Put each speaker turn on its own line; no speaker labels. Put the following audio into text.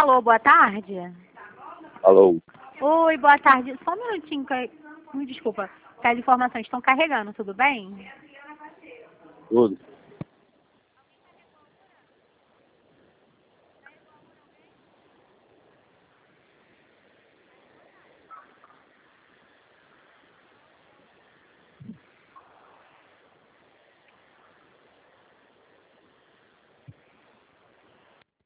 Alô, boa tarde.
Alô?
Oi, boa tarde. Só um minutinho, me desculpa. Que as informações estão carregando, tudo bem?
Tudo?